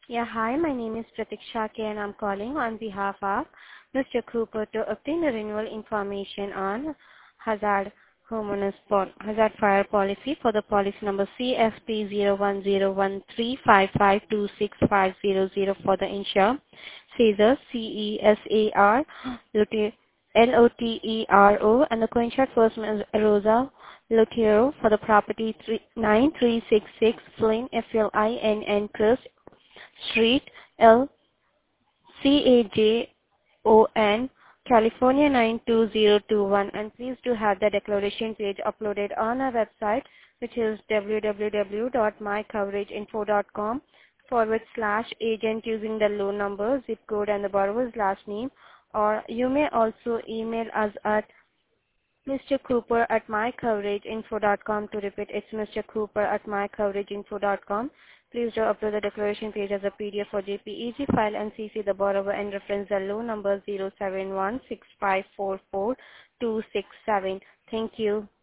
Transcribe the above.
Yeah, hi, my name is Pratiksha K and I'm calling on behalf of Mr. Cooper to obtain the renewal information on hazard hazard fire policy for the policy number CFP 0101355265000 for the insured Caesar CESAR LOTERO and the co-insured first is Rosa Lotero for the property 9366 Flynn FLINN Crest Street, LCAJON, California 92021. And please do have the declaration page uploaded on our website, which is www.mycoveraginfo.com/agent using the loan number, zip code, and the borrower's last name. Or you may also email us at Mr. Cooper at mycoverageinfo.com. To repeat, it's Mr. Cooper at mycoverageinfo.com. Please do upload the declaration page as a PDF or JPEG file and CC the borrower and reference the loan number 0716544 267. Thank you.